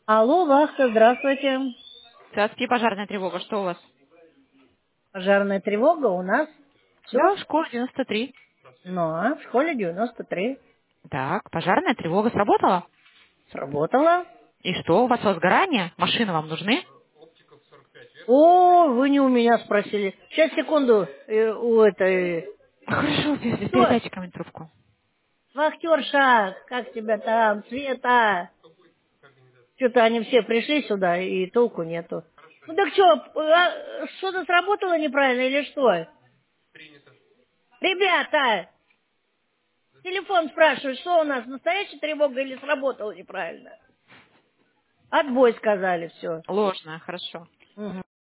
Алло, Вахта, здравствуйте. Здравствуйте, пожарная тревога. Что у вас? Пожарная тревога у нас. Все? Да, школа 93. Ну, в школе 93. Так, пожарная тревога сработала? Сработала. И что, у вас возгорание? Машины вам нужны? О, вы не у меня спросили. Сейчас, секунду, у этой... Хорошо, Кто? передайте ко мне трубку. Вахтерша, как тебя там, Света? Что-то они все пришли сюда, и толку нету. Ну так что, что-то сработало неправильно или что? Ребята, телефон спрашивает, что у нас, настоящая тревога или сработало неправильно? Отбой сказали, все. Ложная, хорошо.